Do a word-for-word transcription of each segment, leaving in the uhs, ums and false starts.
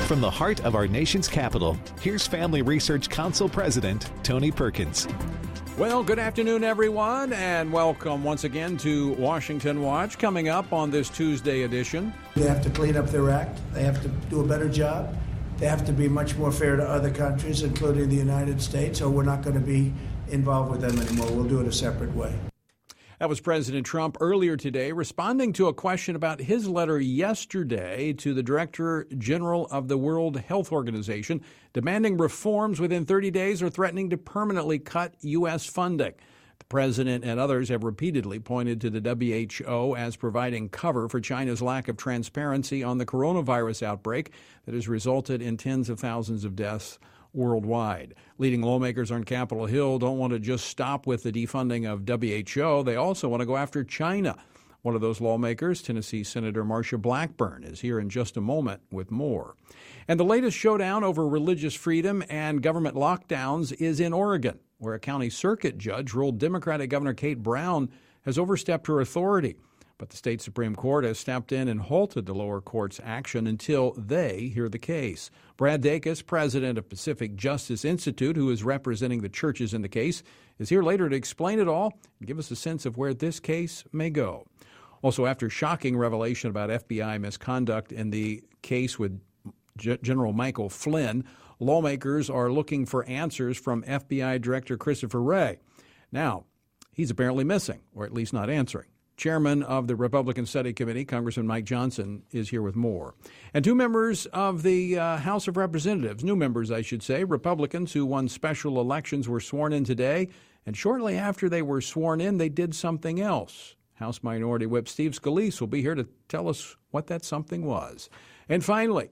From the heart of our nation's capital, here's Family Research Council President Tony Perkins. Well, good afternoon, everyone, and welcome once again to Washington Watch. Coming up on this Tuesday edition. They have to clean up their act. They have to do a better job. They have to be much more fair to other countries, including the United States, or we're not going to be involved with them anymore. We'll do it a separate way. That was President Trump earlier today responding to a question about his letter yesterday to the Director General of the World Health Organization demanding reforms within thirty days or threatening to permanently cut U S funding. The president and others have repeatedly pointed to the W H O as providing cover for China's lack of transparency on the coronavirus outbreak that has resulted in tens of thousands of deaths worldwide. Leading lawmakers on Capitol Hill don't want to just stop with the defunding of W H O. They also want to go after China. One of those lawmakers, Tennessee Senator Marsha Blackburn, is here in just a moment with more. And the latest showdown over religious freedom and government lockdowns is in Oregon, where a county circuit judge ruled Democratic Governor Kate Brown has overstepped her authority. But the state Supreme Court has stepped in and halted the lower court's action until they hear the case. Brad Dacus, president of Pacific Justice Institute, who is representing the churches in the case, is here later to explain it all and give us a sense of where this case may go. Also, after shocking revelation about F B I misconduct in the case with G- General Michael Flynn, lawmakers are looking for answers from F B I Director Christopher Wray. Now, he's apparently missing, or at least not answering. Chairman of the Republican Study Committee, Congressman Mike Johnson, is here with more. And two members of the uh, House of Representatives, new members, I should say, Republicans who won special elections, were sworn in today. And shortly after they were sworn in, they did something else. House Minority Whip Steve Scalise will be here to tell us what that something was. And finally,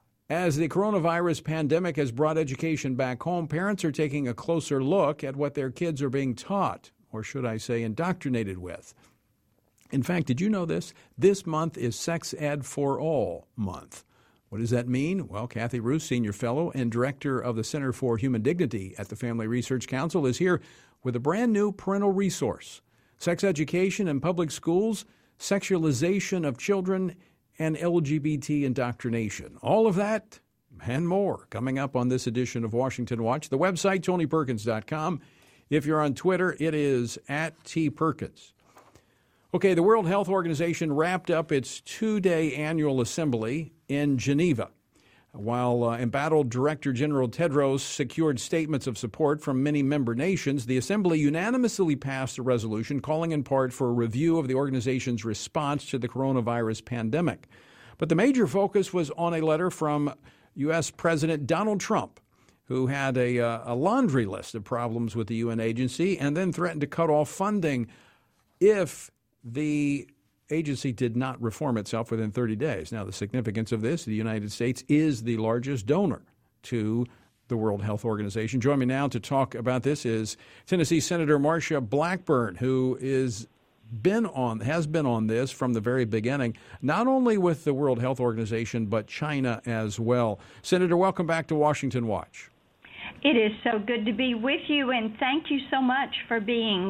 as the coronavirus pandemic has brought education back home, parents are taking a closer look at what their kids are being taught, or should I say indoctrinated with. In fact, did you know this? This month is Sex Ed for All month. What does that mean? Well, Kathy Roos, Senior Fellow and Director of the Center for Human Dignity at the Family Research Council, is here with a brand new parental resource. Sex Education in Public Schools, Sexualization of Children, and L G B T Indoctrination. All of that and more coming up on this edition of Washington Watch. The website, tony perkins dot com. If you're on Twitter, it is at T Perkins. Okay, the World Health Organization wrapped up its two-day annual assembly in Geneva. While uh, embattled Director General Tedros secured statements of support from many member nations, the assembly unanimously passed a resolution calling in part for a review of the organization's response to the coronavirus pandemic. But the major focus was on a letter from U S. President Donald Trump, who had a, uh, a laundry list of problems with the U N agency and then threatened to cut off funding if the agency did not reform itself within thirty days. Now, the significance of this, the United States is the largest donor to the World Health Organization. Join me now to talk about this is Tennessee Senator Marsha Blackburn, who is been on has been on this from the very beginning, not only with the World Health Organization, but China as well. Senator, welcome back to Washington Watch. It is so good to be with you, and thank you so much for being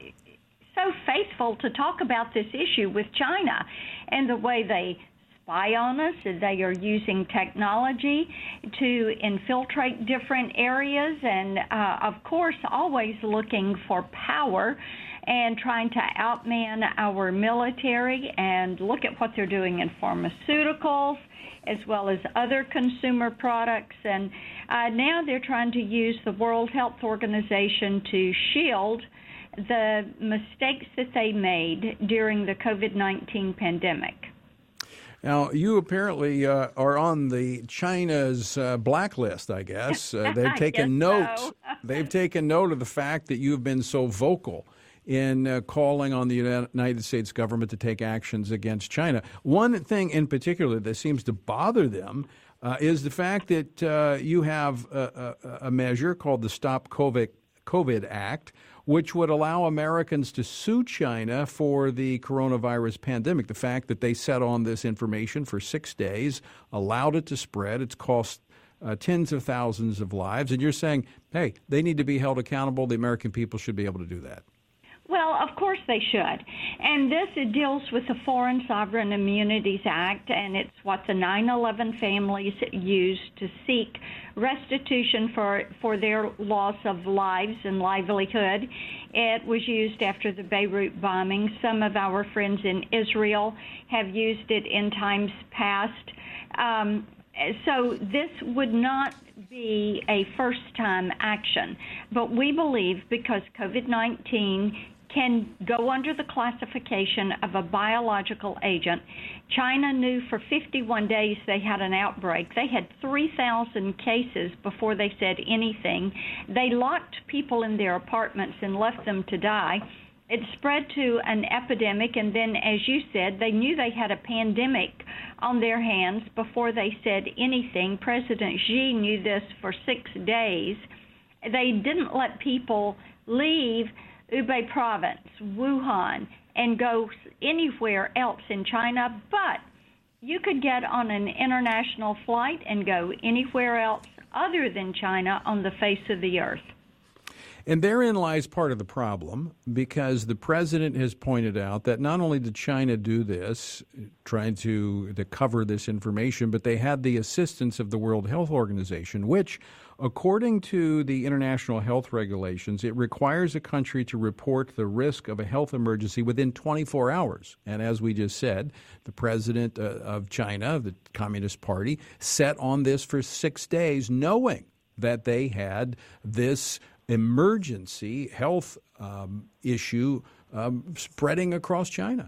so faithful to talk about this issue with China and the way they spy on us. They are using technology to infiltrate different areas and, uh, of course, always looking for power and trying to outman our military. And look at what they're doing in pharmaceuticals as well as other consumer products. And uh, now they're trying to use the World Health Organization to shield the mistakes that they made during the COVID nineteen pandemic. Now, you apparently uh, are on the China's uh, blacklist, I guess. Uh, they've taken note. So. They've taken note of the fact that you've been so vocal in uh, calling on the United States government to take actions against China. One thing in particular that seems to bother them uh, is the fact that uh, you have a, a, a measure called the Stop COVID, COVID Act, which would allow Americans to sue China for the coronavirus pandemic. The fact that they sat on this information for six days, allowed it to spread, it's cost uh, tens of thousands of lives. And you're saying, hey, they need to be held accountable. The American people should be able to do that. Well, of course they should. And this it deals with the Foreign Sovereign Immunities Act, and it's what the nine eleven families used to seek restitution for, for their loss of lives and livelihood. It was used after the Beirut bombing. Some of our friends in Israel have used it in times past. Um, so this would not be a first-time action. But we believe because COVID nineteen can go under the classification of a biological agent. China knew for fifty-one days they had an outbreak. They had three thousand cases before they said anything. They locked people in their apartments and left them to die. It spread to an epidemic, and then, as you said, they knew they had a pandemic on their hands before they said anything. President Xi knew this for six days. They didn't let people leave Hubei province, Wuhan, and go anywhere else in China, but you could get on an international flight and go anywhere else other than China on the face of the earth. And therein lies part of the problem, because the president has pointed out that not only did China do this, trying to, to cover this information, but they had the assistance of the World Health Organization, which, according to the international health regulations, it requires a country to report the risk of a health emergency within twenty-four hours. And as we just said, the president uh, of China, the Communist Party, set on this for six days, knowing that they had this emergency health um, issue um, spreading across China.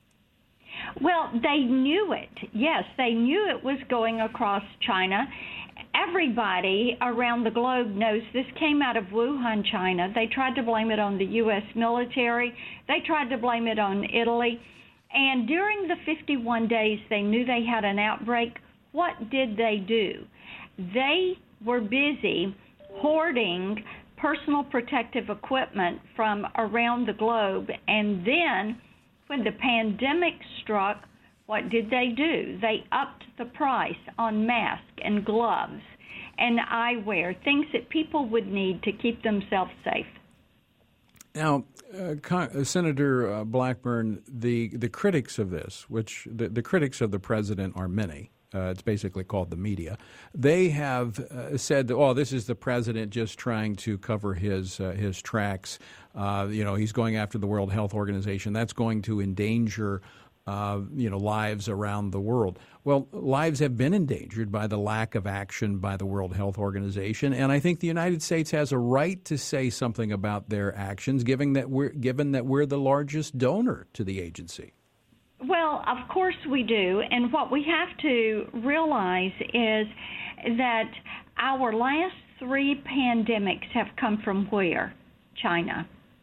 Well, they knew it. Yes, they knew it was going across China. Everybody around the globe knows this came out of Wuhan, China. They tried to blame it on the U S military. They tried to blame it on Italy. And during the fifty-one days they knew they had an outbreak, what did they do? They were busy hoarding personal protective equipment from around the globe. And then when the pandemic struck, what did they do? They upped the price on masks and gloves and eyewear, things that people would need to keep themselves safe. Now, uh, Con- uh, Senator uh, Blackburn, the, the critics of this, which the, the critics of the president are many, Uh, it's basically called the media. They have uh, said, "Oh, this is the president just trying to cover his uh, his tracks. Uh, you know, he's going after the World Health Organization. That's going to endanger, uh, you know, lives around the world." Well, lives have been endangered by the lack of action by the World Health Organization, and I think the United States has a right to say something about their actions, given that we're given that we're the largest donor to the agency. Well, of course we do, and what we have to realize is that our last three pandemics have come from where? China.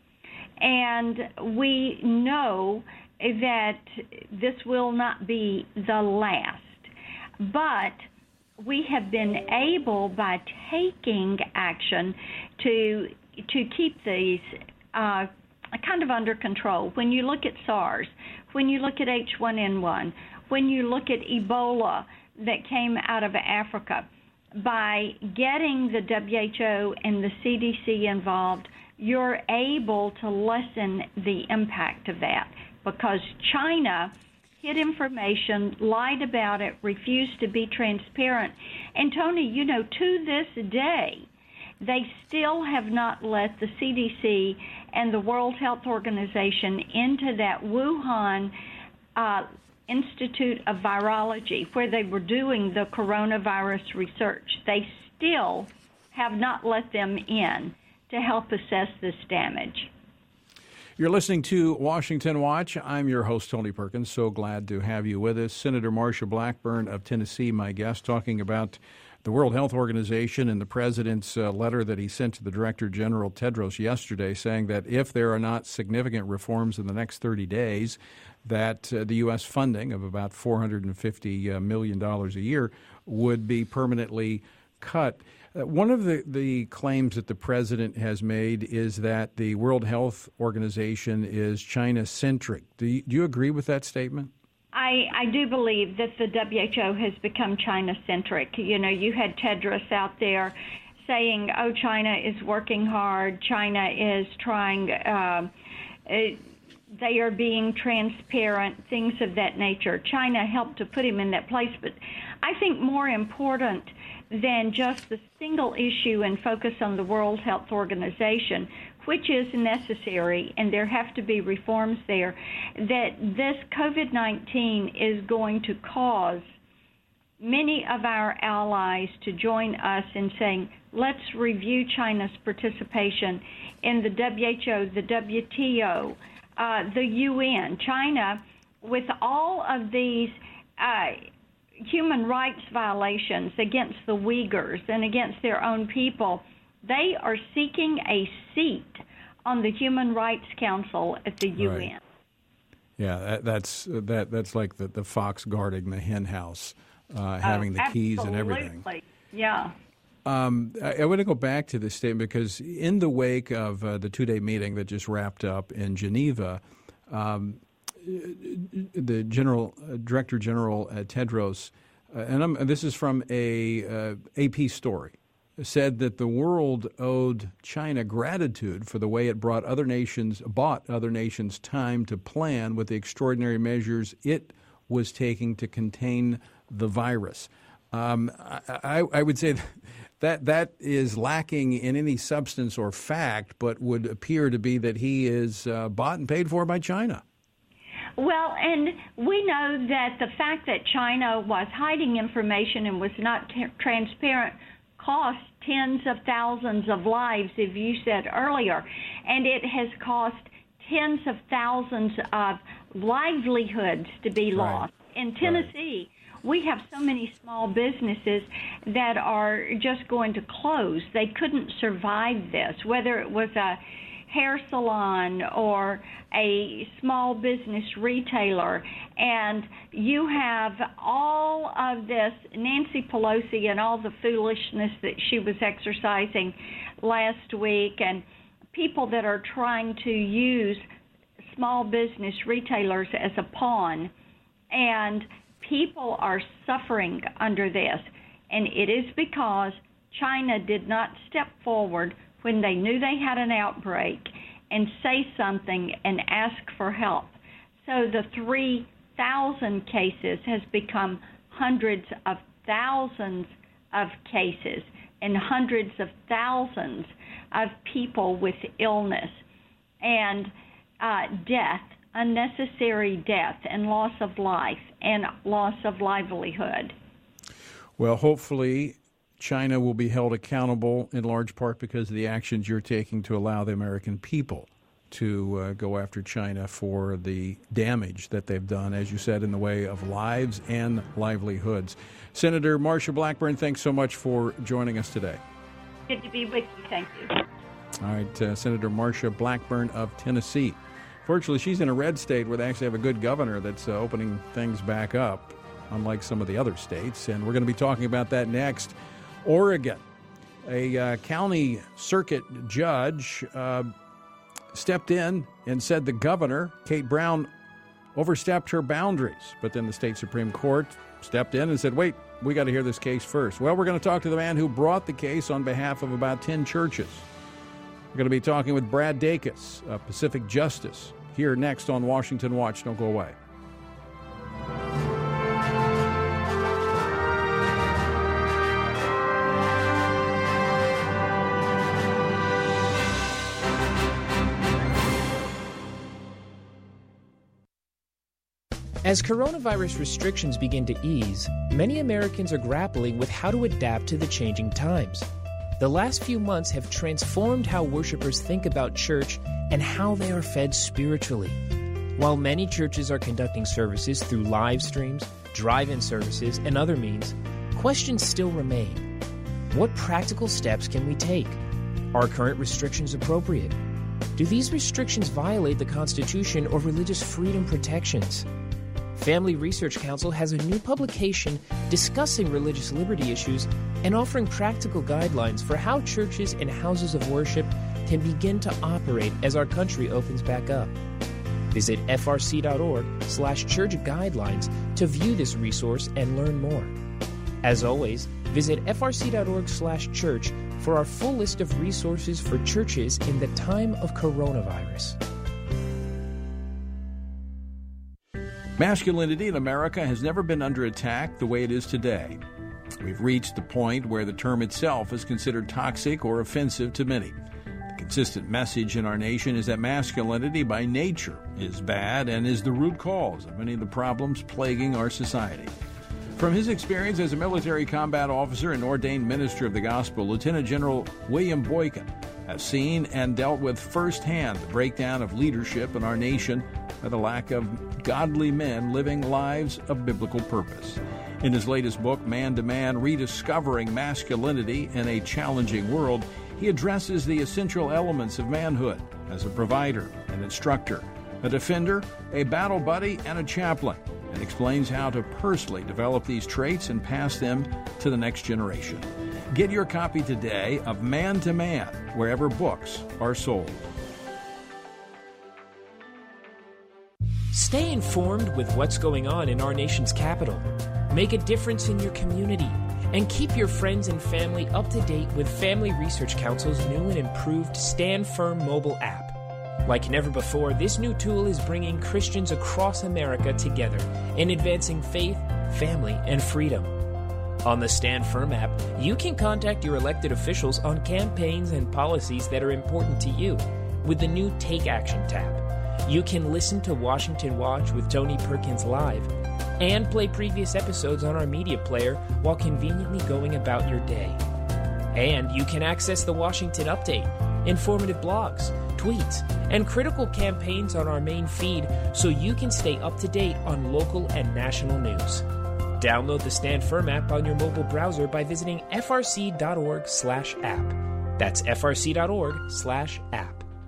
And we know that this will not be the last, but we have been able, by taking action, to to keep these uh, kind of under control. When you look at SARS, when you look at H one N one, when you look at Ebola that came out of Africa, by getting the W H O and the C D C involved, you're able to lessen the impact of that, because China hid information, lied about it, refused to be transparent. And Tony, you know, to this day, they still have not let the C D C and the World Health Organization into that Wuhan uh, Institute of Virology, where they were doing the coronavirus research. They still have not let them in to help assess this damage. You're listening to Washington Watch. I'm your host, Tony Perkins. So glad to have you with us. Senator Marsha Blackburn of Tennessee, my guest, talking about the World Health Organization and the president's uh, letter that he sent to the Director General Tedros yesterday, saying that if there are not significant reforms in the next thirty days, that uh, the U S funding of about four hundred fifty million dollars a year would be permanently cut. Uh, one of the, the claims that the president has made is that the World Health Organization is China-centric. Do you, do you agree with that statement? I, I do believe that the W H O has become China-centric. You know, you had Tedros out there saying, oh, China is working hard, China is trying uh, uh, they are being transparent, things of that nature. China helped to put him in that place, but I think more important than just the single issue and focus on the World Health Organization, which is necessary, and there have to be reforms there, that this COVID nineteen is going to cause many of our allies to join us in saying, let's review China's participation in the W H O, the W T O, uh, the U N. China, with all of these uh, human rights violations against the Uyghurs and against their own people, they are seeking a seat on the Human Rights Council at the U N. Right. Yeah, that, that's that that's like the, the fox guarding the hen house, uh, having oh, the keys and absolutely. everything. Yeah. Um, I, I want to go back to this statement because in the wake of uh, the two-day meeting that just wrapped up in Geneva, um, the General uh, Director General uh, Tedros, uh, and I'm, this is from a uh, A P story, said that the world owed China gratitude for the way it brought other nations, bought other nations time to plan with the extraordinary measures it was taking to contain the virus. Um, I, I, I would say that that is lacking in any substance or fact, but would appear to be that he is uh, bought and paid for by China. Well, and we know that the fact that China was hiding information and was not t- transparent cost tens of thousands of lives, as you said earlier, and it has cost tens of thousands of livelihoods to be lost. Right. In Tennessee, right. we have so many small businesses that are just going to close. They couldn't survive this, whether it was a hair salon or a small business retailer. And you have all of this, Nancy Pelosi and all the foolishness that she was exercising last week, and people that are trying to use small business retailers as a pawn. And people are suffering under this. And it is because China did not step forward when they knew they had an outbreak and say something and ask for help. So the three thousand cases has become hundreds of thousands of cases and hundreds of thousands of people with illness and uh, death, unnecessary death and loss of life and loss of livelihood. Well, hopefully China will be held accountable in large part because of the actions you're taking to allow the American people to uh, go after China for the damage that they've done, as you said, in the way of lives and livelihoods. Senator Marsha Blackburn, thanks so much for joining us today. Good to be with you. Thank you. All right, uh, Senator Marsha Blackburn of Tennessee. Fortunately, she's in a red state where they actually have a good governor that's uh, opening things back up, unlike some of the other states. And we're going to be talking about that next. Oregon, a uh, county circuit judge uh, stepped in and said the governor, Kate Brown, overstepped her boundaries. But then the state Supreme Court stepped in and said, wait, we got to hear this case first. Well, we're going to talk to the man who brought the case on behalf of about ten churches. We're going to be talking with Brad Dacus of Pacific Justice here next on Washington Watch. Don't go away. As coronavirus restrictions begin to ease, many Americans are grappling with how to adapt to the changing times. The last few months have transformed how worshipers think about church and how they are fed spiritually. While many churches are conducting services through live streams, drive-in services, and other means, questions still remain. What practical steps can we take? Are current restrictions appropriate? Do these restrictions violate the Constitution or religious freedom protections? Family Research Council has a new publication discussing religious liberty issues and offering practical guidelines for how churches and houses of worship can begin to operate as our country opens back up. Visit frc.org slash church guidelines to view this resource and learn more. As always, visit frc.org slash church for our full list of resources for churches in the time of coronavirus. Masculinity in America has never been under attack the way it is today. We've reached the point where the term itself is considered toxic or offensive to many. The consistent message in our nation is that masculinity by nature is bad and is the root cause of many of the problems plaguing our society. From his experience as a military combat officer and ordained minister of the gospel, Lieutenant General William Boykin has seen and dealt with firsthand the breakdown of leadership in our nation by the lack of godly men living lives of biblical purpose. In his latest book, Man to Man, Rediscovering Masculinity in a Challenging World, he addresses the essential elements of manhood as a provider, an instructor, a defender, a battle buddy, and a chaplain, and explains how to personally develop these traits and pass them to the next generation. Get your copy today of Man to Man, wherever books are sold. Stay informed with what's going on in our nation's capital. Make a difference in your community. And keep your friends and family up to date with Family Research Council's new and improved Stand Firm mobile app. Like never before, this new tool is bringing Christians across America together in advancing faith, family, and freedom. On the Stand Firm app, you can contact your elected officials on campaigns and policies that are important to you with the new Take Action tab. You can listen to Washington Watch with Tony Perkins live and play previous episodes on our media player while conveniently going about your day. And you can access the Washington Update, informative blogs, tweets, and critical campaigns on our main feed so you can stay up to date on local and national news. Download the Stand Firm app on your mobile browser by visiting frc.org slash app. That's frc.org slash app.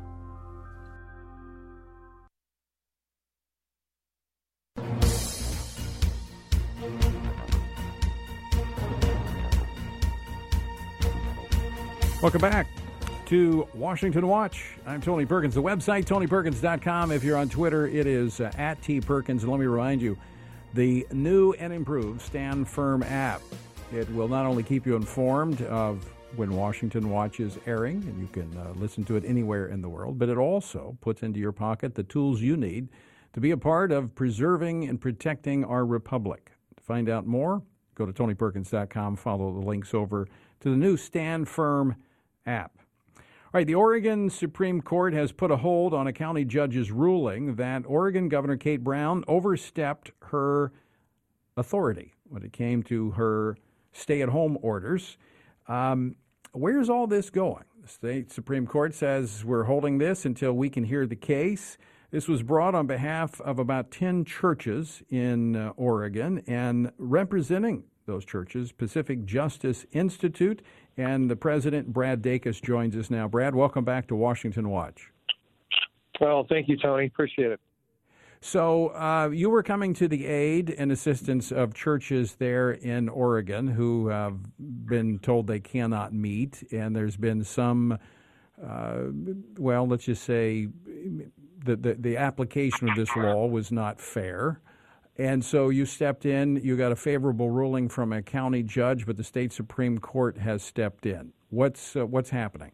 Welcome back to Washington Watch. I'm Tony Perkins. The website, tony perkins dot com. If you're on Twitter, it is uh, at T Perkins. And let me remind you, the new and improved Stand Firm app. It will not only keep you informed of when Washington Watch is airing, and you can uh, listen to it anywhere in the world, but it also puts into your pocket the tools you need to be a part of preserving and protecting our republic. To find out more, go to tony perkins dot com, follow the links over to the new Stand Firm app. All right, the Oregon Supreme Court has put a hold on a county judge's ruling that Oregon Governor Kate Brown overstepped her authority when it came to her stay-at-home orders. Um, where's all this going? The state Supreme Court says we're holding this until we can hear the case. This was brought on behalf of about ten churches in uh, Oregon, and representing those churches, Pacific Justice Institute, and the president, Brad Dacus, joins us now. Brad, welcome back to Washington Watch. Well, thank you, Tony. Appreciate it. So uh, you were coming to the aid and assistance of churches there in Oregon who have been told they cannot meet, and there's been some, uh, well, let's just say the, the, the application of this law was not fair. And so you stepped in, you got a favorable ruling from a county judge, but the state Supreme Court has stepped in. What's uh, what's happening?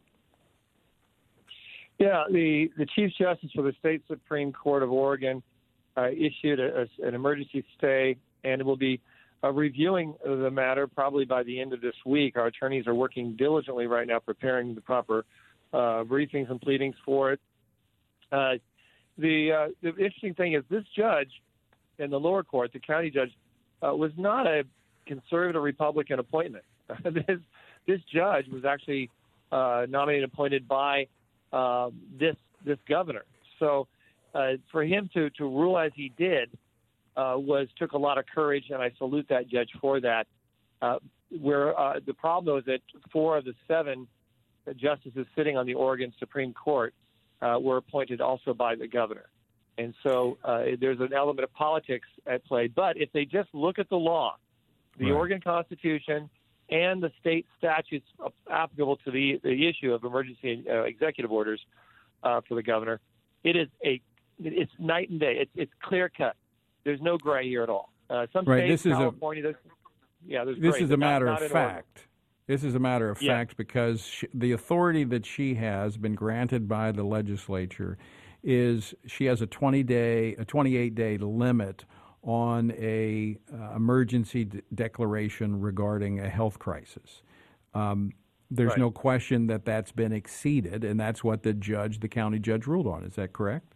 Yeah, the, the Chief Justice for the state Supreme Court of Oregon uh, issued a, a, an emergency stay, and it will be uh, reviewing the matter probably by the end of this week. Our attorneys are working diligently right now preparing the proper uh, briefings and pleadings for it. Uh, the, uh, the interesting thing is this judge in the lower court, the county judge, uh, was not a conservative Republican appointment. this this judge was actually uh, nominated and appointed by uh, this this governor. So uh, for him to, to rule as he did uh, was took a lot of courage, and I salute that judge for that. Uh, where uh, the problem though is that four of the seven justices sitting on the Oregon Supreme Court uh, were appointed also by the governor. And so uh, there's an element of politics at play. But if they just look at the law, the right. Oregon Constitution and the state statutes applicable to the, the issue of emergency uh, executive orders uh, for the governor, it is a it's night and day. It's it's clear cut. There's no gray here at all. Uh, some right. states, this is California, a, yeah, there's this gray, is a matter not, of not fact. This is a matter of yeah. fact because she, the authority that she has been granted by the legislature is she has a twenty day, a twenty-eight day limit on a uh, emergency d- declaration regarding a health crisis. Um, there's right. no question that that's been exceeded, and that's what the judge, the county judge, ruled on. Is that correct?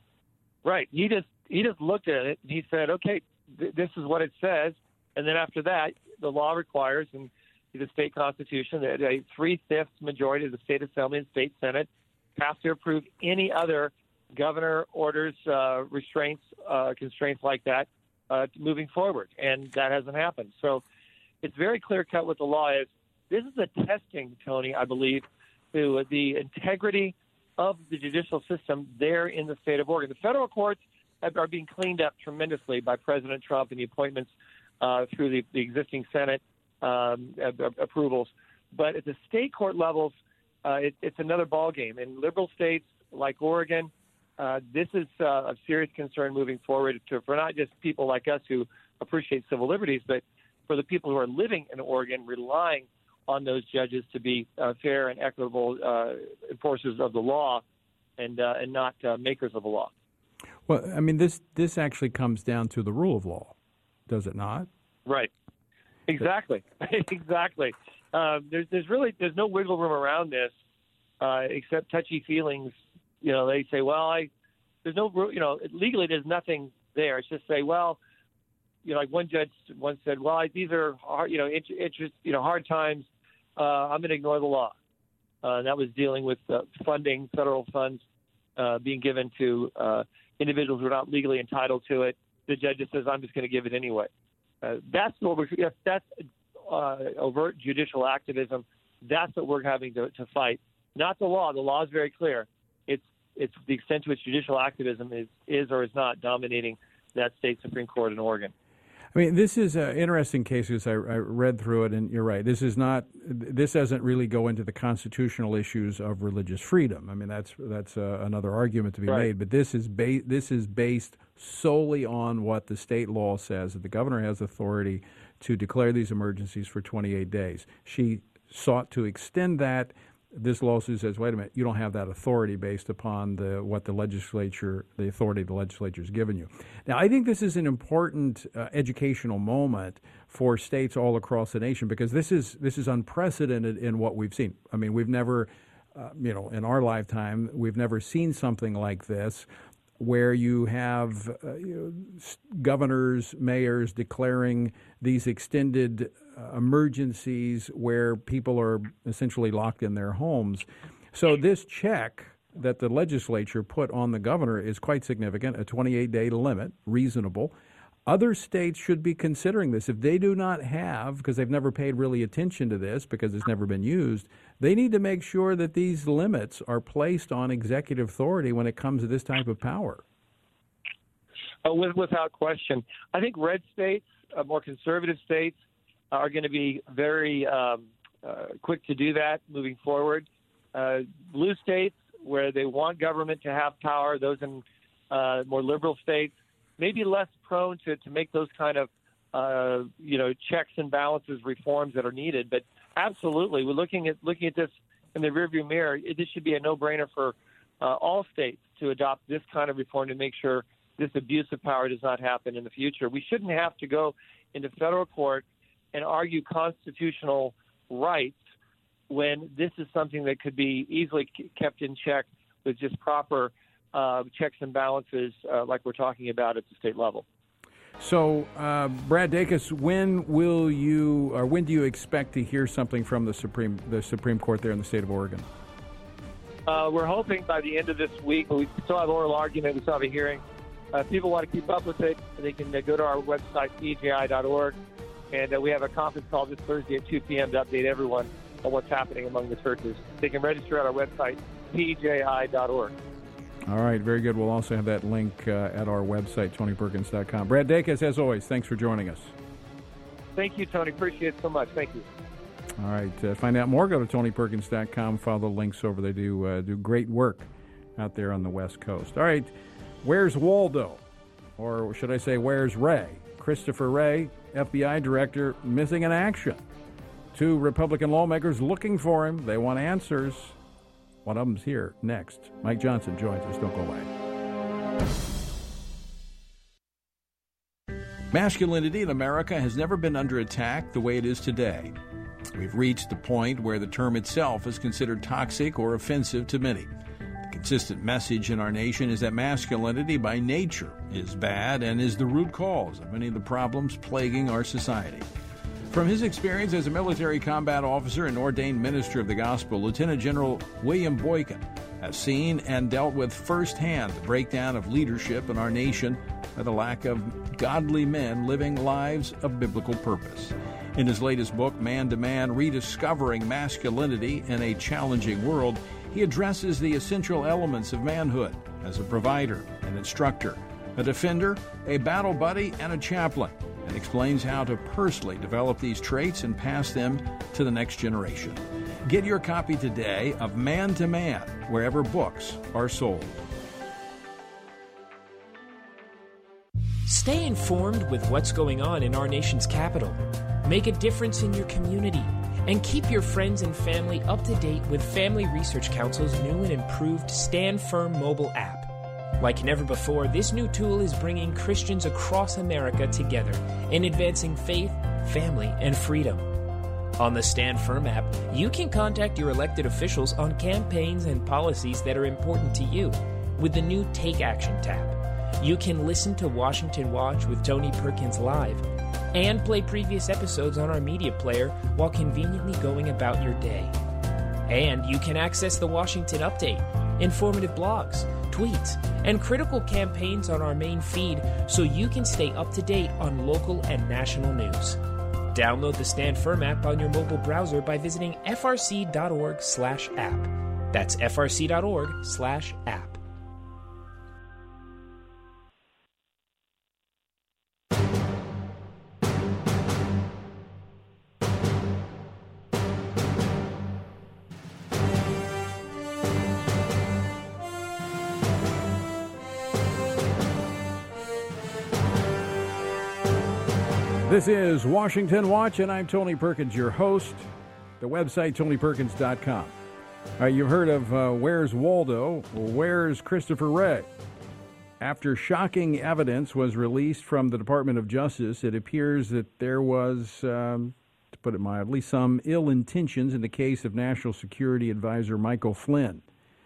Right. He just he just looked at it and he said, okay, th- this is what it says. And then after that, the law requires, and the state constitution, that a three-fifths majority of the state assembly and state senate have to approve any other governor orders, uh, restraints, uh, constraints like that uh, moving forward. And that hasn't happened. So it's very clear-cut what the law is. This is a testing, Tony, I believe, to the integrity of the judicial system there in the state of Oregon. The federal courts are being cleaned up tremendously by President Trump and the appointments uh, through the, the existing Senate um, approvals. But at the state court levels, uh, it, it's another ballgame. In liberal states like Oregon, uh, this is uh, of serious concern moving forward to, for not just people like us who appreciate civil liberties, but for the people who are living in Oregon, relying on those judges to be uh, fair and equitable uh, enforcers of the law and uh, and not uh, makers of the law. Well, I mean, this this actually comes down to the rule of law, does it not? Right. Exactly. exactly. Uh, there's there's really there's no wiggle room around this uh, except touchy feelings. You know, they say, well, I there's no you know legally there's nothing there. It's just say, well, you know, like one judge once said, well, I, these are hard, you know int- interest you know hard times. Uh, I'm going to ignore the law. Uh, and that was dealing with uh, funding, federal funds uh, being given to uh, individuals who are not legally entitled to it. The judge just says, I'm just going to give it anyway. Uh, that's what we're, yes, that's uh, overt judicial activism. That's what we're having to, to fight. Not the law. The law is very clear. It's it's the extent to which judicial activism is, is or is not dominating that state Supreme Court in Oregon. I mean, this is an interesting case because I, I read through it, and you're right. This is not. This doesn't really go into the constitutional issues of religious freedom. I mean, that's that's uh, another argument to be right. made. But this is ba- this is based solely on what the state law says, that the governor has authority to declare these emergencies for twenty-eight days. She sought to extend that. This lawsuit says, wait a minute, you don't have that authority based upon the what the legislature, the authority the legislature has given you. Now, I think this is an important uh, educational moment for states all across the nation because this is this is unprecedented in what we've seen. I mean, we've never, uh, you know, in our lifetime, we've never seen something like this, where you have uh, you know, governors, mayors declaring these extended uh, emergencies where people are essentially locked in their homes. So this check that the legislature put on the governor is quite significant, a twenty-eight day limit, reasonable. Other states should be considering this. If they do not have, because they've never paid really attention to this because it's never been used, they need to make sure that these limits are placed on executive authority when it comes to this type of power. Uh, with, without question. I think red states, uh, more conservative states, are going to be very um, uh, quick to do that moving forward. Uh, blue states, where they want government to have power, those in uh, more liberal states, maybe less prone to, to make those kind of, uh, you know, checks and balances reforms that are needed. But absolutely, we're looking at looking at this in the rearview mirror. It, this should be a no-brainer for uh, all states to adopt this kind of reform to make sure this abuse of power does not happen in the future. We shouldn't have to go into federal court and argue constitutional rights when this is something that could be easily kept in check with just proper Uh, checks and balances uh, like we're talking about at the state level. So, uh, Brad Dacus, when will you, or when do you expect to hear something from the Supreme the Supreme Court there in the state of Oregon? Uh, we're hoping by the end of this week. We still have oral argument. We still have a hearing. Uh, if people want to keep up with it, they can uh, go to our website, P J I dot org, and uh, we have a conference call this Thursday at two p.m. to update everyone on what's happening among the churches. They can register at our website, P J I dot org. All right, very good. We'll also have that link uh, at our website, Tony Perkins dot com. Brad Dacus, as always, thanks for joining us. Thank you, Tony. Appreciate it so much. Thank you. All right, uh, find out more, go to Tony Perkins dot com. Follow the links over. They do uh, do great work out there on the West Coast. All right, where's Waldo? Or should I say, where's Wray? Christopher Wray, F B I director, missing in action. Two Republican lawmakers looking for him. They want answers. One of them's here next. Mike Johnson joins us. Don't go away. Masculinity in America has never been under attack the way it is today. We've reached the point where the term itself is considered toxic or offensive to many. The consistent message in our nation is that masculinity by nature is bad and is the root cause of many of the problems plaguing our society. From his experience as a military combat officer and ordained minister of the gospel, Lieutenant General William Boykin has seen and dealt with firsthand the breakdown of leadership in our nation by the lack of godly men living lives of biblical purpose. In his latest book, Man to Man, Rediscovering Masculinity in a Challenging World, he addresses the essential elements of manhood as a provider, an instructor, a defender, a battle buddy, and a chaplain, and explains how to personally develop these traits and pass them to the next generation. Get your copy today of Man to Man, wherever books are sold. Stay informed with what's going on in our nation's capital. Make a difference in your community. And keep your friends and family up to date with Family Research Council's new and improved Stand Firm mobile app. Like never before, this new tool is bringing Christians across America together in advancing faith, family, and freedom. On the Stand Firm app, you can contact your elected officials on campaigns and policies that are important to you with the new Take Action tab. You can listen to Washington Watch with Tony Perkins live and play previous episodes on our media player while conveniently going about your day. And you can access the Washington Update, informative blogs, tweets, and critical campaigns on our main feed so you can stay up to date on local and national news. Download the Stand Firm app on your mobile browser by visiting frc.org slash app. That's frc.org slash app. This is Washington Watch, and I'm Tony Perkins, your host. The website, tony perkins dot com. All right, you've heard of uh, Where's Waldo? Well, where's Christopher Wray? After shocking evidence was released from the Department of Justice, it appears that there was, um, to put it mildly, some ill intentions in the case of National Security Advisor Michael Flynn.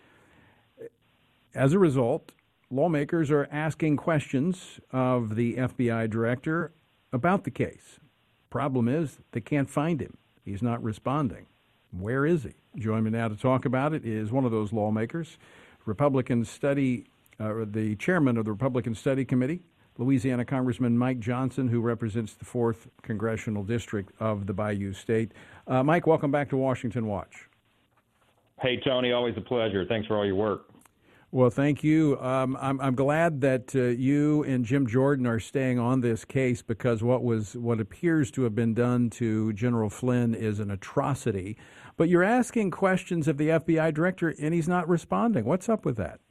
As a result, lawmakers are asking questions of the F B I director about the case. Problem is, they can't find him. He's not responding. Where is he? Joining me now to talk about it is one of those lawmakers, Republican Study, uh, the chairman of the Republican Study Committee, Louisiana Congressman Mike Johnson, who represents the fourth Congressional District of the Bayou State. Uh, Mike, welcome back to Washington Watch. Hey, Tony, always a pleasure. Thanks for all your work. Well, thank you. Um, I'm, I'm glad that uh, you and Jim Jordan are staying on this case because what was what appears to have been done to General Flynn is an atrocity. But you're asking questions of the F B I director, and he's not responding. What's up with that?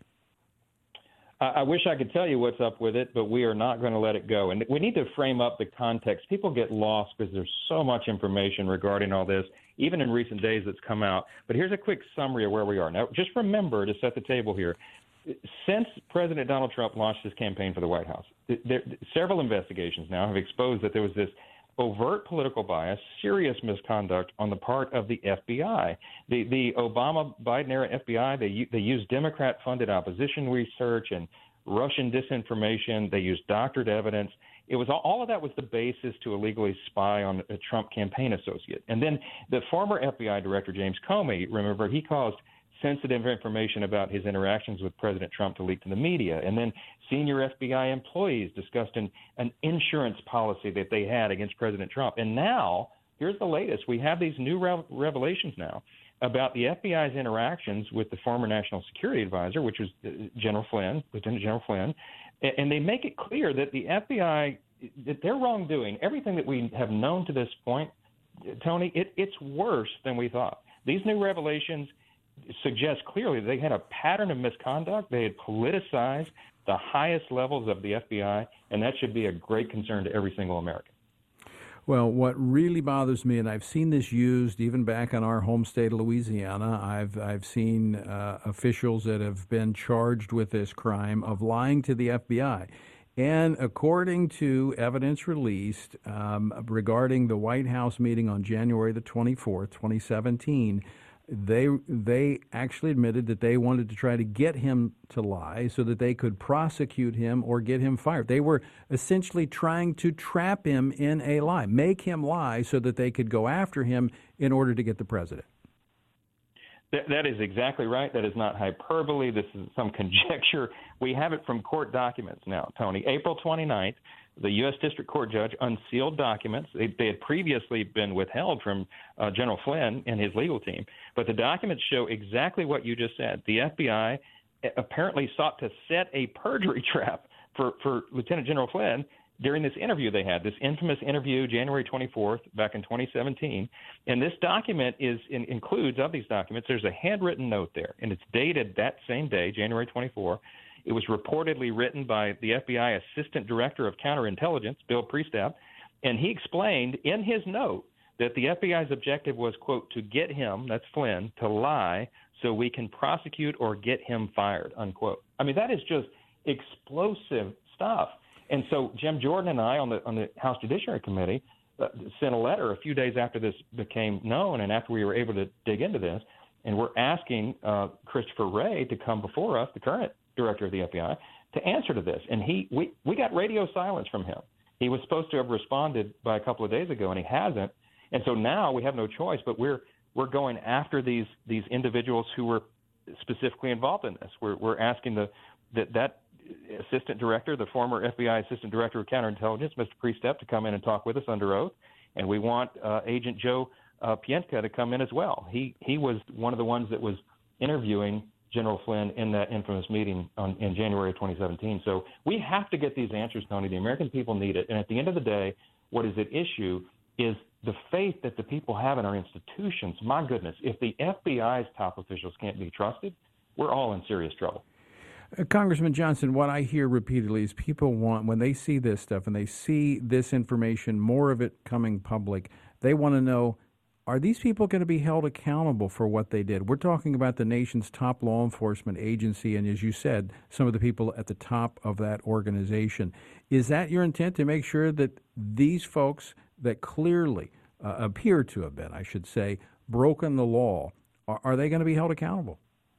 I, I wish I could tell you what's up with it, but we are not going to let it go. And we need to frame up the context. People get lost because there's so much information regarding all this, even in recent days that's come out. But here's a quick summary of where we are. Now, just remember to set the table here. Since President Donald Trump launched his campaign for the White House, there, several investigations now have exposed that there was this overt political bias, serious misconduct on the part of the F B I. The, the Obama-Biden-era F B I, they, they used Democrat-funded opposition research and Russian disinformation. They used doctored evidence. It was all, all of that was the basis to illegally spy on a Trump campaign associate. And then the former F B I director, James Comey, remember, he caused sensitive information about his interactions with President Trump to leak to the media. And then senior F B I employees discussed an, an insurance policy that they had against President Trump. And now, here's the latest. We have these new re- revelations now about the F B I's interactions with the former National Security Advisor, which was General Flynn, Lieutenant General Flynn. And they make it clear that the F B I, that their wrongdoing, everything that we have known to this point, Tony, it, it's worse than we thought. These new revelations suggest clearly they had a pattern of misconduct. They had politicized the highest levels of the F B I, and that should be a great concern to every single American. Well, what really bothers me, and I've seen this used even back in our home state of Louisiana, I've I've seen uh, officials that have been charged with this crime of lying to the F B I. And according to evidence released um, regarding the White House meeting on January the twenty-fourth, twenty seventeen, they they actually admitted that they wanted to try to get him to lie so that they could prosecute him or get him fired. They were essentially trying to trap him in a lie, make him lie so that they could go after him in order to get the president. That, that is exactly right. That is not hyperbole. This is some conjecture. We have it from court documents now, Tony. April twenty-ninth, the U S District Court judge unsealed documents. They, they had previously been withheld from uh, General Flynn and his legal team. But the documents show exactly what you just said. The F B I apparently sought to set a perjury trap for, for Lieutenant General Flynn during this interview they had, this infamous interview January twenty-fourth back in twenty seventeen. And this document is in, includes, of these documents, there's a handwritten note there, and it's dated that same day, January twenty-fourth. It was reportedly written by the F B I Assistant Director of Counterintelligence, Bill Priestap, and he explained in his note that the F B I's objective was, quote, to get him, that's Flynn, to lie so we can prosecute or get him fired, unquote. I mean, that is just explosive stuff. And so Jim Jordan and I on the on the House Judiciary Committee uh, sent a letter a few days after this became known and after we were able to dig into this, and we're asking uh, Christopher Wray to come before us, the current director of the F B I, to answer to this. And he we, we got radio silence from him. He was supposed to have responded by a couple of days ago, and he hasn't. And so now we have no choice, but we're we're going after these these individuals who were specifically involved in this. We're we're asking the that that assistant director, the former F B I assistant director of counterintelligence, Mister Priestap, to come in and talk with us under oath, and we want uh, Agent Joe uh, Pientka to come in as well. He he was one of the ones that was interviewing General Flynn in that infamous meeting on, in January of twenty seventeen. So we have to get these answers, Tony. The American people need it. And at the end of the day, what is at issue is the faith that the people have in our institutions. My goodness, if the F B I's top officials can't be trusted, we're all in serious trouble. Uh, Congressman Johnson, what I hear repeatedly is people want, when they see this stuff and they see this information, more of it coming public, they want to know, are these people going to be held accountable for what they did? We're talking about the nation's top law enforcement agency, and as you said, some of the people at the top of that organization. Is that your intent, to make sure that these folks that clearly uh, appear to have been, I should say, broken the law, are, are they going to be held accountable?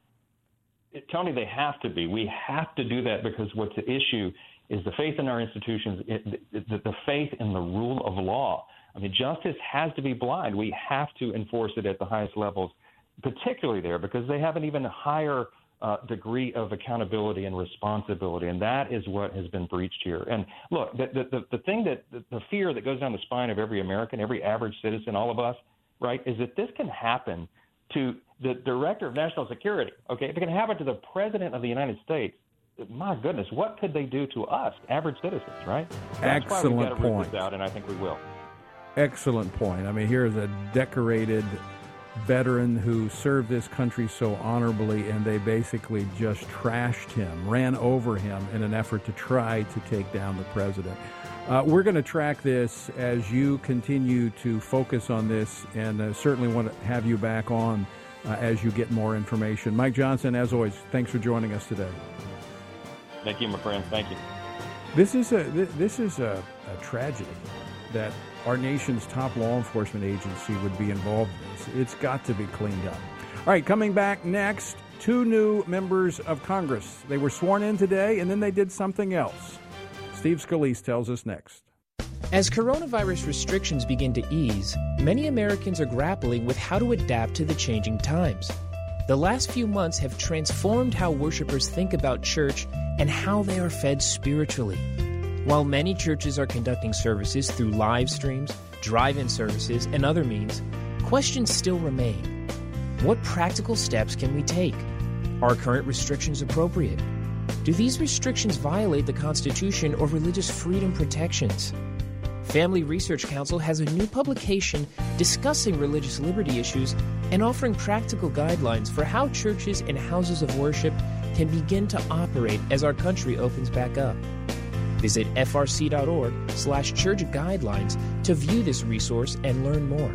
Tony, they have to be. We have to do that because what's at issue is the faith in our institutions, it, the, the faith in the rule of law. I mean, justice has to be blind. We have to enforce it at the highest levels, particularly there, because they have an even higher uh, degree of accountability and responsibility, and that is what has been breached here. And look, the, the, the thing that the, the fear that goes down the spine of every American, every average citizen, all of us, right, is that this can happen to the Director of National Security, okay? If it can happen to the President of the United States, my goodness, what could they do to us, average citizens, right? That's Excellent why we've got to point. root this out, and I think we will. Excellent point. I mean, here's a decorated veteran who served this country so honorably, and they basically just trashed him, ran over him in an effort to try to take down the president. Uh, we're going to track this as you continue to focus on this, and uh, certainly want to have you back on uh, as you get more information. Mike Johnson, as always, thanks for joining us today. Thank you, my friend. Thank you. This is a this is a, a tragedy that our nation's top law enforcement agency would be involved in this. It's got to be cleaned up. All right, coming back next, two new members of Congress. They were sworn in today, and then they did something else. Steve Scalise tells us next. As coronavirus restrictions begin to ease, many Americans are grappling with how to adapt to the changing times. The last few months have transformed how worshipers think about church and how they are fed spiritually. While many churches are conducting services through live streams, drive-in services, and other means, questions still remain. What practical steps can we take? Are current restrictions appropriate? Do these restrictions violate the Constitution or religious freedom protections? Family Research Council has a new publication discussing religious liberty issues and offering practical guidelines for how churches and houses of worship can begin to operate as our country opens back up. Visit frc.org slash church guidelines to view this resource and learn more.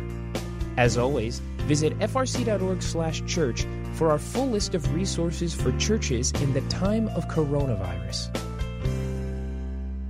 As always, visit frc.org slash church for our full list of resources for churches in the time of coronavirus.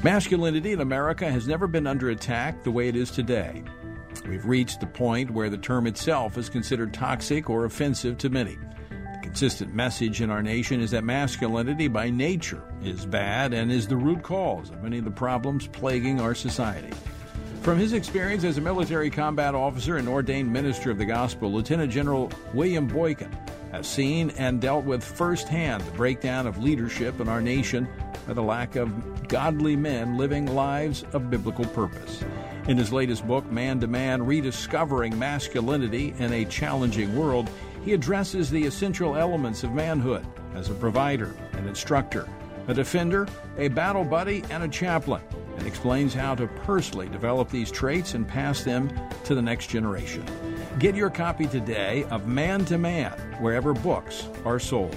Masculinity in America has never been under attack the way it is today. We've reached the point where the term itself is considered toxic or offensive to many. The consistent message in our nation is that masculinity by nature is bad and is the root cause of many of the problems plaguing our society. From his experience as a military combat officer and ordained minister of the gospel, Lieutenant General William Boykin has seen and dealt with firsthand the breakdown of leadership in our nation by the lack of godly men living lives of biblical purpose. In his latest book, Man to Man, Rediscovering Masculinity in a Challenging World, he addresses the essential elements of manhood as a provider, an instructor, a defender, a battle buddy, and a chaplain, and explains how to personally develop these traits and pass them to the next generation. Get your copy today of Man to Man, wherever books are sold.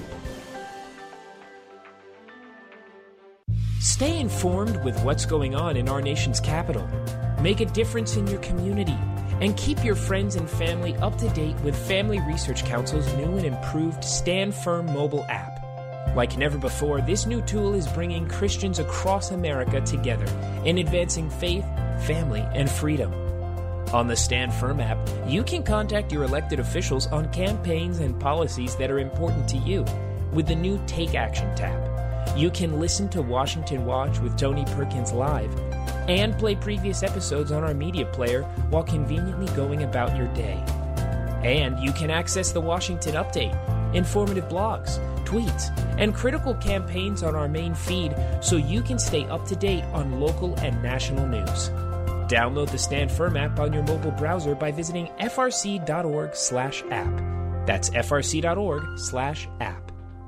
Stay informed with what's going on in our nation's capital. Make a difference in your community. And keep your friends and family up to date with Family Research Council's new and improved Stand Firm mobile app. Like never before, this new tool is bringing Christians across America together in advancing faith, family, and freedom. On the Stand Firm app, you can contact your elected officials on campaigns and policies that are important to you with the new Take Action tab. You can listen to Washington Watch with Tony Perkins live and play previous episodes on our media player while conveniently going about your day. And you can access the Washington Update, informative blogs, tweets, and critical campaigns on our main feed so you can stay up to date on local and national news. Download the Stand Firm app on your mobile browser by visiting frc.org slash app. That's frc.org slash app.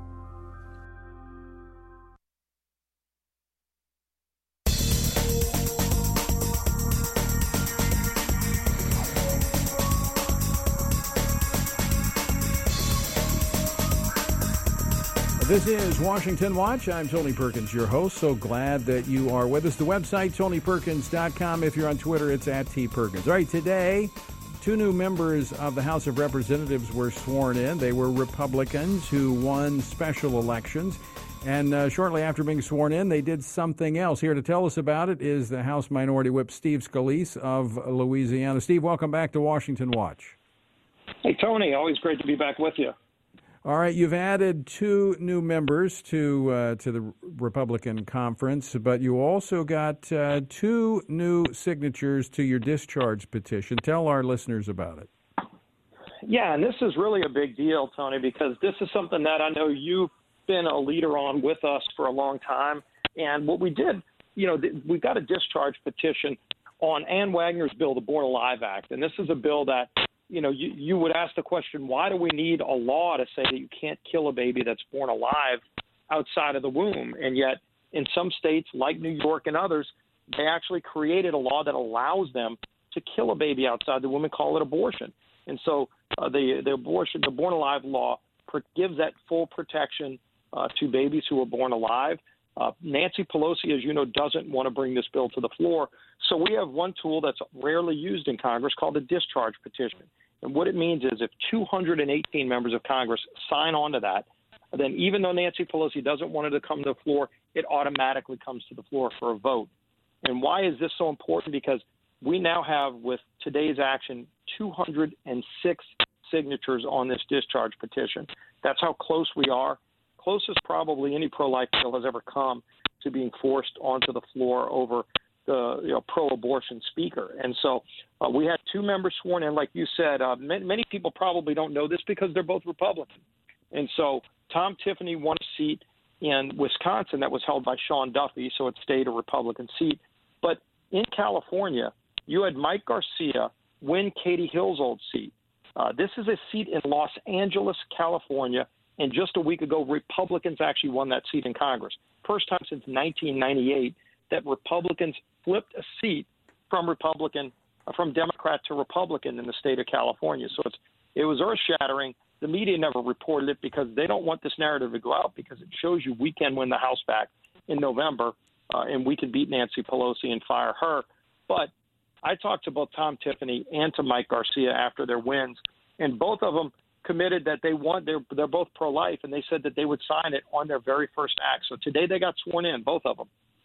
This is Washington Watch. I'm Tony Perkins, your host. So glad that you are with us. The website, tony perkins dot com. If you're on Twitter, it's at T Perkins. All right, today, two new members of the House of Representatives were sworn in. They were Republicans who won special elections. And uh, shortly after being sworn in, they did something else. Here to tell us about it is the House Minority Whip, Steve Scalise of Louisiana. Steve, welcome back to Washington Watch. Hey, Tony. Always great to be back with you. All right, you've added two new members to uh, to the Republican conference, but you also got uh, two new signatures to your discharge petition. Tell our listeners about it. Yeah, and this is really a big deal, Tony, because this is something that I know you've been a leader on with us for a long time. And what we did, you know, th- we got a discharge petition on Ann Wagner's bill, the Born Alive Act. And this is a bill that, you know, you, you would ask the question, why do we need a law to say that you can't kill a baby that's born alive outside of the womb? And yet in some states like New York and others, they actually created a law that allows them to kill a baby outside the womb and call it abortion. And so uh, the, the abortion, the Born Alive law gives that full protection uh, to babies who are born alive. Uh, Nancy Pelosi, as you know, doesn't want to bring this bill to the floor. So we have one tool that's rarely used in Congress called a discharge petition. And what it means is if two hundred eighteen members of Congress sign on to that, then even though Nancy Pelosi doesn't want it to come to the floor, it automatically comes to the floor for a vote. And why is this so important? Because we now have, with today's action, two hundred six signatures on this discharge petition. That's how close we are. Closest probably any pro-life bill has ever come to being forced onto the floor over the you know, pro-abortion speaker. And so uh, we had two members sworn in, like you said. Uh, many, many people probably don't know this because they're both Republican. And so Tom Tiffany won a seat in Wisconsin that was held by Sean Duffy, so it stayed a Republican seat. But in California, you had Mike Garcia win Katie Hill's old seat. Uh, this is a seat in Los Angeles, California, and just a week ago, Republicans actually won that seat in Congress. First time since nineteen ninety-eight that Republicans flipped a seat from Republican, from Democrat to Republican in the state of California. So it's, it was earth-shattering. The media never reported it because they don't want this narrative to go out because it shows you we can win the House back in November uh, and we can beat Nancy Pelosi and fire her. But I talked to both Tom Tiffany and to Mike Garcia after their wins, and both of them committed that they want, they're, they're both pro-life, and they said that they would sign it on their very first act. So today they got sworn in, both of them.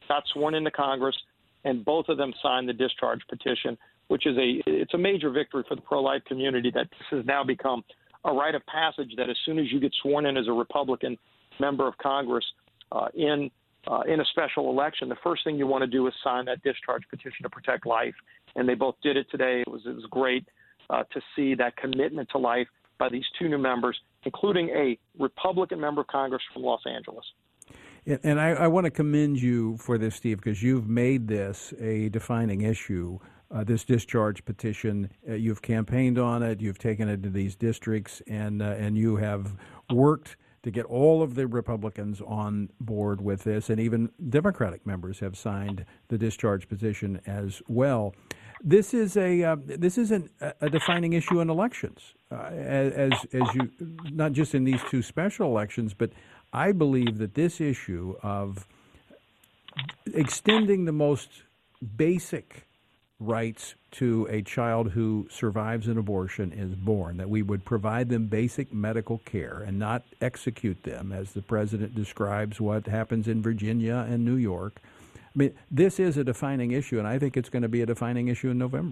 got sworn into Congress, and both of them signed the discharge petition, which is a it's a major victory for the pro-life community that this has now become a rite of passage that as soon as you get sworn in as a Republican member of Congress uh, in uh, in a special election, the first thing you want to do is sign that discharge petition to protect life. And they both did it today. It was it was great uh, to see that commitment to life by these two new members, including a Republican member of Congress from Los Angeles. And I, I want to commend you for this, Steve, because you've made this a defining issue, uh, this discharge petition. Uh, you've campaigned on it. You've taken it to these districts, and uh, and you have worked to get all of the Republicans on board with this, and even Democratic members have signed the discharge petition as well. This is a uh, this is an, a defining issue in elections, uh, as as you not just in these two special elections, but I believe that this issue of extending the most basic rights to a child who survives an abortion is born, that we would provide them basic medical care and not execute them, as the president describes what happens in Virginia and New York. I mean, this is a defining issue, and I think it's going to be a defining issue in November.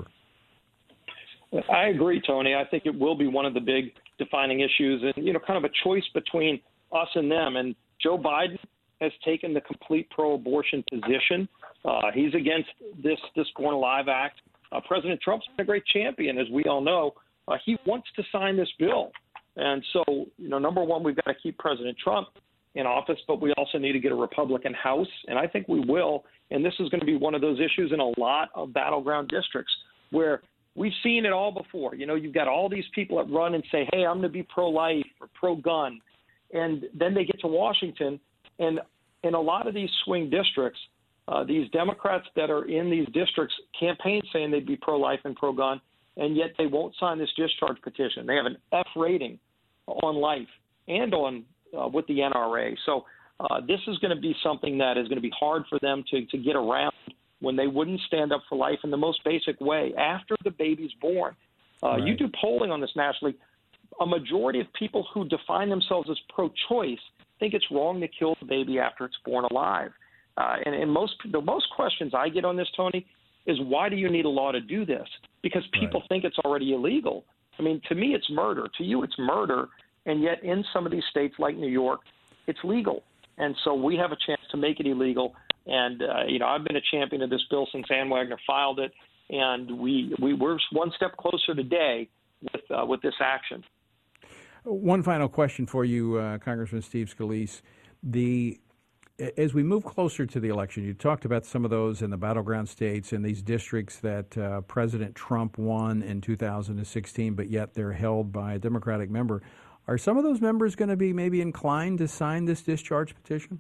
I agree, Tony. I think it will be one of the big defining issues, and, you know, kind of a choice between us and them. And Joe Biden has taken the complete pro-abortion position. Uh, he's against this, this Born Alive Act. Uh, President Trump's been a great champion, as we all know. Uh, he wants to sign this bill. And so, you know, number one, we've got to keep President Trump in office, but we also need to get a Republican House, and I think we will. And this is going to be one of those issues in a lot of battleground districts where we've seen it all before. You know, you've got all these people that run and say, hey, I'm going to be pro-life or pro-gun. And then they get to Washington, and in a lot of these swing districts, uh, these Democrats that are in these districts campaign saying they'd be pro-life and pro-gun, and yet they won't sign this discharge petition. They have an F rating on life and on uh, with the N R A. So uh, this is going to be something that is going to be hard for them to, to get around when they wouldn't stand up for life in the most basic way after the baby's born. Uh, right. You do polling on this nationally. A majority of people who define themselves as pro-choice think it's wrong to kill the baby after it's born alive. Uh, and, and most the most questions I get on this, Tony, is why do you need a law to do this? Because people right. think it's already illegal. I mean, to me, it's murder. To you, it's murder. And yet in some of these states like New York, it's legal. And so we have a chance to make it illegal. And, uh, you know, I've been a champion of this bill since Ann Wagner filed it. And we, we, we're one step closer today with, uh, with this action. One final question for you, uh, Congressman Steve Scalise. The as we move closer to the election, you talked about some of those in the battleground states in these districts that uh, President Trump won in two thousand sixteen, but yet they're held by a Democratic member. Are some of those members going to be maybe inclined to sign this discharge petition?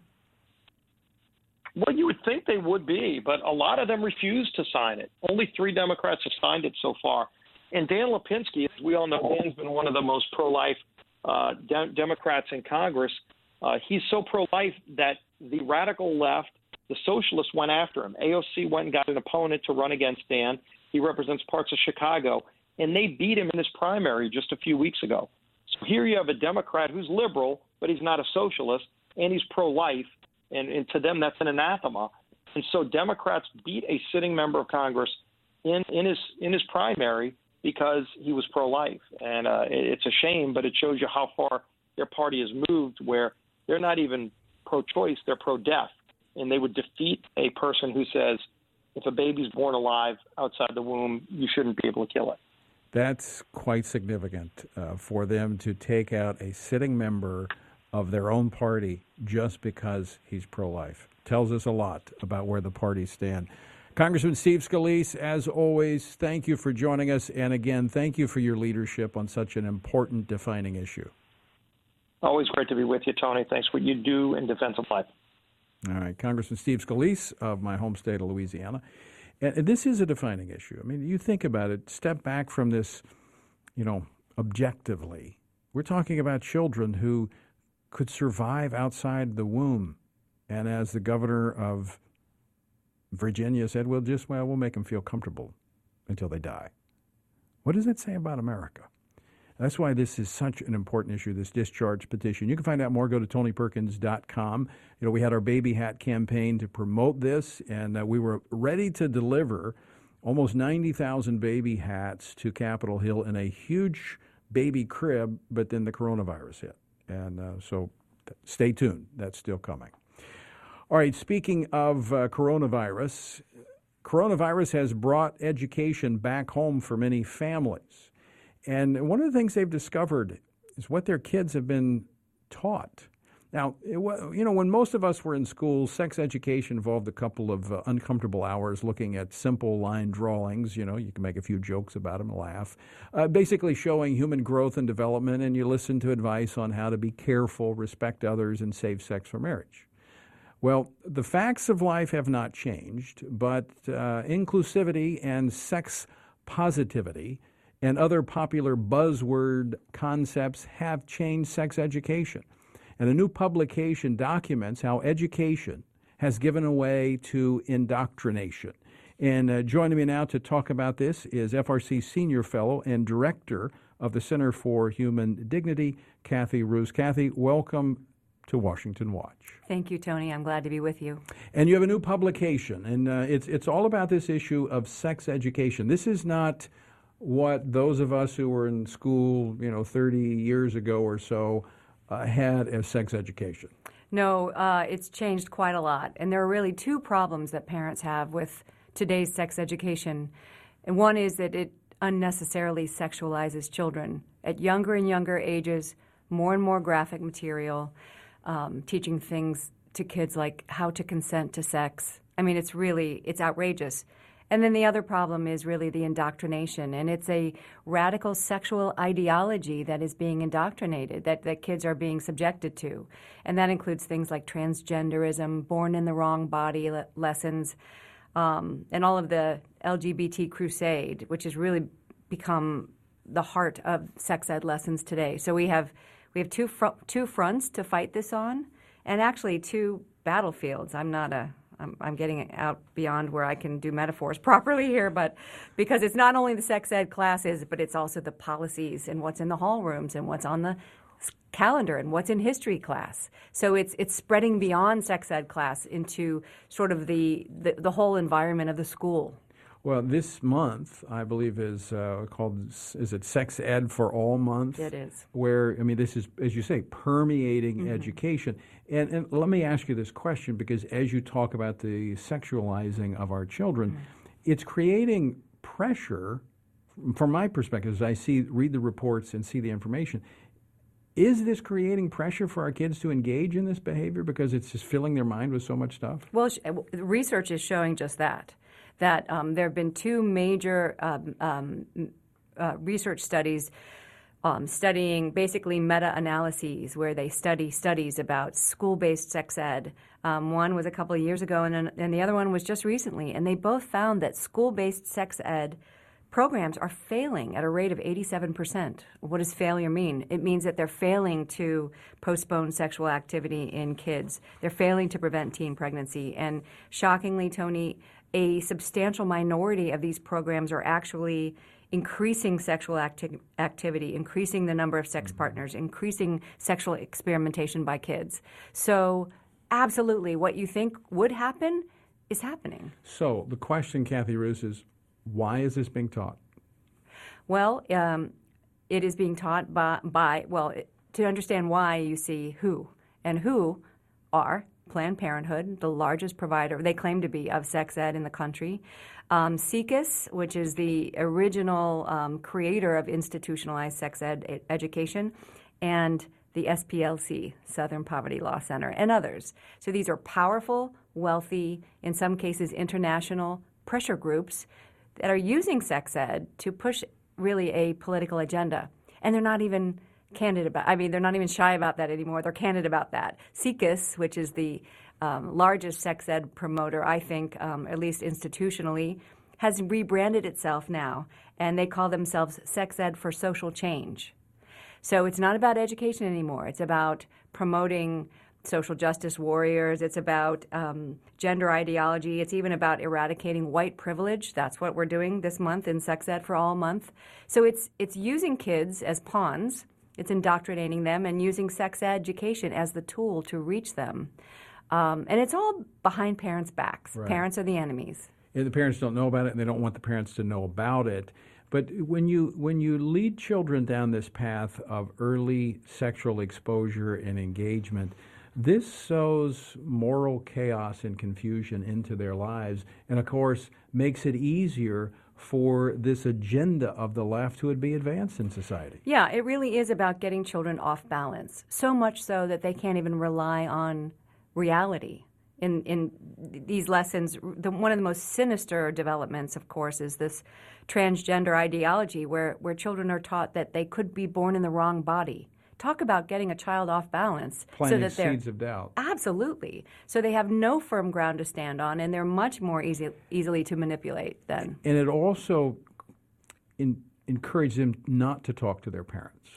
Well, you would think they would be, but a lot of them refuse to sign it. Only three Democrats have signed it so far. And Dan Lipinski, as we all know, Dan's been one of the most pro-life uh, de- Democrats in Congress. Uh, he's so pro-life that the radical left, the socialists, went after him. A O C went and got an opponent to run against Dan. He represents parts of Chicago, and they beat him in his primary just a few weeks ago. So here you have a Democrat who's liberal, but he's not a socialist, and he's pro-life, and, and to them that's an anathema. And so Democrats beat a sitting member of Congress in, in his in his primary because he was pro-life. And uh, it's a shame, but it shows you how far their party has moved, where they're not even pro-choice, they're pro-death. And they would defeat a person who says, if a baby's born alive outside the womb, you shouldn't be able to kill it. That's quite significant uh, for them to take out a sitting member of their own party just because he's pro-life. Tells us a lot about where the parties stand. Congressman Steve Scalise, as always, thank you for joining us. And again, thank you for your leadership on such an important defining issue. Always great to be with you, Tony. Thanks for what you do in defense of life. All right. Congressman Steve Scalise of my home state of Louisiana. And this is a defining issue. I mean, you think about it, step back from this, you know, objectively. We're talking about children who could survive outside the womb. And as the governor of Virginia said, we'll just, well, we'll make them feel comfortable until they die. What does that say about America? That's why this is such an important issue, this discharge petition. You can find out more. Go to tony perkins dot com. You know, we had our baby hat campaign to promote this, and uh, we were ready to deliver almost ninety thousand baby hats to Capitol Hill in a huge baby crib, but then the coronavirus hit. And uh, so th- stay tuned. That's still coming. All right, speaking of uh, coronavirus, coronavirus has brought education back home for many families. And one of the things they've discovered is what their kids have been taught. Now, it, you know, when most of us were in school, sex education involved a couple of uh, uncomfortable hours looking at simple line drawings. You know, you can make a few jokes about them and laugh. Uh, basically showing human growth and development, and you listen to advice on how to be careful, respect others, and save sex for marriage. Well, the facts of life have not changed, but uh, inclusivity and sex positivity and other popular buzzword concepts have changed sex education. And a new publication documents how education has given way to indoctrination. And uh, joining me now to talk about this is F R C Senior Fellow and Director of the Center for Human Dignity, Kathy Roos. Kathy, welcome to Washington Watch. Thank you, Tony. I'm glad to be with you. And you have a new publication, and uh, it's it's all about this issue of sex education. This is not what those of us who were in school, you know, thirty years ago or so uh, had as sex education. No, uh, it's changed quite a lot. And there are really two problems that parents have with today's sex education. And one is that it unnecessarily sexualizes children. At younger and younger ages, more and more graphic material, um, teaching things to kids like how to consent to sex. I mean, it's really, it's outrageous. And then the other problem is really the indoctrination, and it's a radical sexual ideology that is being indoctrinated, that, that kids are being subjected to. And that includes things like transgenderism, born in the wrong body le- lessons, um, and all of the L G B T crusade, which has really become the heart of sex ed lessons today. So we have we have two fr- two fronts to fight this on, and actually two battlefields. I'm not a I'm, I'm getting out beyond where I can do metaphors properly here, but because it's not only the sex ed classes, but it's also the policies and what's in the hall rooms and what's on the calendar and what's in history class. So it's it's spreading beyond sex ed class into sort of the, the, the whole environment of the school. Well, this month, I believe, is uh, called, is it Sex Ed for All Month? It is. Where, I mean, this is, as you say, permeating Mm-hmm. education. And, and let me ask you this question, because as you talk about the sexualizing of our children, mm-hmm. it's creating pressure, from my perspective, as I see, read the reports and see the information. Is this creating pressure for our kids to engage in this behavior because it's just filling their mind with so much stuff? Well, research is showing just that. that um, there have been two major um, um, uh, research studies um, studying basically meta-analyses where they study studies about school-based sex ed. Um, one was a couple of years ago, and, and the other one was just recently. And they both found that school-based sex ed programs are failing at a rate of eighty-seven percent. What does failure mean? It means that they're failing to postpone sexual activity in kids. They're failing to prevent teen pregnancy. And shockingly, Tony, a substantial minority of these programs are actually increasing sexual acti- activity, increasing the number of sex partners, increasing sexual experimentation by kids. So absolutely, what you think would happen is happening. So the question, Kathy Roos, is why is this being taught? Well, um, it is being taught by, by well, it, to understand why, you see who. And who are Planned Parenthood, the largest provider, they claim to be, of sex ed in the country. Um, SIECUS, which is the original um, creator of institutionalized sex ed, ed education, and the S P L C, Southern Poverty Law Center, and others. So these are powerful, wealthy, in some cases international pressure groups that are using sex ed to push really a political agenda. And they're not even candid about, I mean, they're not even shy about that anymore. They're candid about that. SIECUS, which is the um, largest sex ed promoter, I think, um, at least institutionally, has rebranded itself now, and they call themselves Sex Ed for Social Change. So it's not about education anymore. It's about promoting social justice warriors. It's about um, gender ideology. It's even about eradicating white privilege. That's what we're doing this month in Sex Ed for All month. So it's it's using kids as pawns. It's indoctrinating them and using sex education as the tool to reach them. Um, and it's all behind parents' backs. Right. Parents are the enemies. Yeah, the parents don't know about it, and they don't want the parents to know about it. But when you when you lead children down this path of early sexual exposure and engagement, this sows moral chaos and confusion into their lives, and of course makes it easier for this agenda of the left to be advanced in society. Yeah, it really is about getting children off balance, so much so that they can't even rely on reality. In in these lessons, the, one of the most sinister developments, of course, is this transgender ideology where, where children are taught that they could be born in the wrong body. Talk about getting a child off balance. Planting so that they're, seeds of doubt. Absolutely. So they have no firm ground to stand on, and they're much more easy, easily to manipulate then. And it also in, encourages them not to talk to their parents.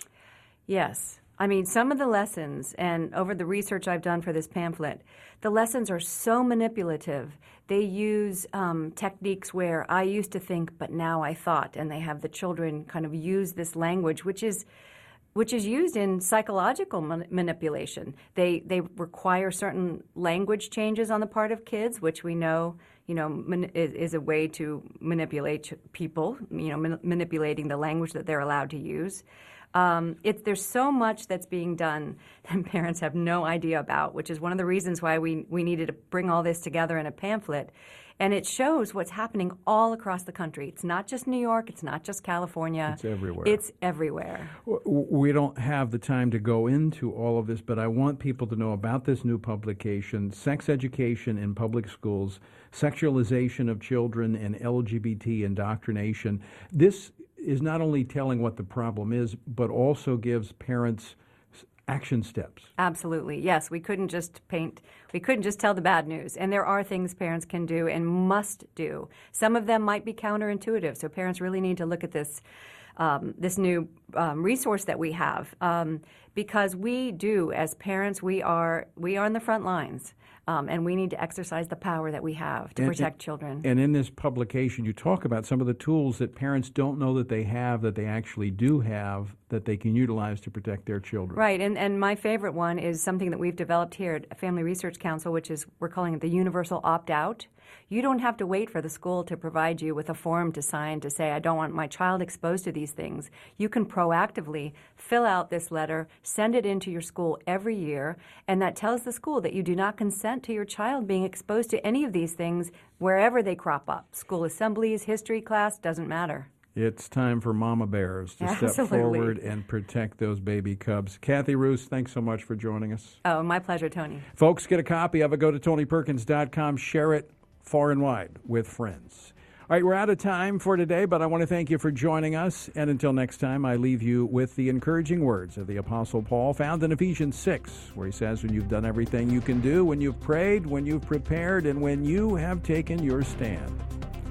Yes. I mean, some of the lessons, and over the research I've done for this pamphlet, the lessons are so manipulative. They use um, techniques where I used to think, but now I thought, and they have the children kind of use this language, which is which is used in psychological man- manipulation. They they require certain language changes on the part of kids, which we know, you know, man- is, is a way to manipulate ch- people, you know, man- manipulating the language that they're allowed to use. Um, it, there's so much that's being done that parents have no idea about, which is one of the reasons why we, we needed to bring all this together in a pamphlet. And it shows what's happening all across the country. It's not just New York. It's not just California. It's everywhere. It's everywhere. We don't have the time to go into all of this, but I want people to know about this new publication, Sex Education in Public Schools, Sexualization of Children and L G B T Indoctrination. This is not only telling what the problem is, but also gives parents action steps. Absolutely. Yes, we couldn't just paint, we couldn't just tell the bad news. And there are things parents can do and must do. Some of them might be counterintuitive, so parents really need to look at this um, this new um, resource that we have. Um, because we do, as parents, we are we are on the front lines. Um, and we need to exercise the power that we have to and, protect and, children. And in this publication, you talk about some of the tools that parents don't know that they have, that they actually do have, that they can utilize to protect their children. Right, and, and my favorite one is something that we've developed here at Family Research Council, which is, we're calling it the Universal Opt-Out. You don't have to wait for the school to provide you with a form to sign to say, I don't want my child exposed to these things. You can proactively fill out this letter, send it into your school every year, and that tells the school that you do not consent to your child being exposed to any of these things wherever they crop up. School assemblies, history class, doesn't matter. It's time for mama bears to Absolutely. step forward and protect those baby cubs. Kathy Roos, thanks so much for joining us. Oh, my pleasure, Tony. Folks, get a copy of it. Go to tony perkins dot com. Share it far and wide with friends. All right, we're out of time for today, but I want to thank you for joining us. And until next time, I leave you with the encouraging words of the Apostle Paul found in Ephesians six, where he says, when you've done everything you can do, when you've prayed, when you've prepared, and when you have taken your stand,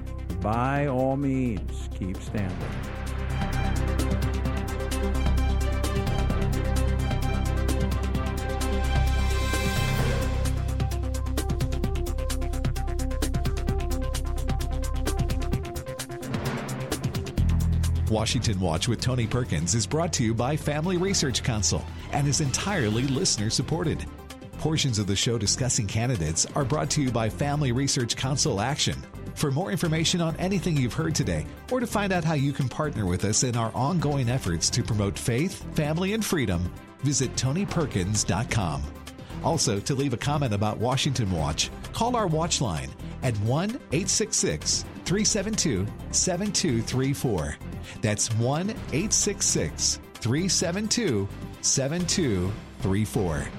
by all means, keep standing. Washington Watch with Tony Perkins is brought to you by Family Research Council and is entirely listener-supported. Portions of the show discussing candidates are brought to you by Family Research Council Action. For more information on anything you've heard today, or to find out how you can partner with us in our ongoing efforts to promote faith, family, and freedom, visit tony perkins dot com. Also, to leave a comment about Washington Watch, call our watch line at one eight six six, three seven two, seven two three four. That's one eight six six, three seven two, seven two three four.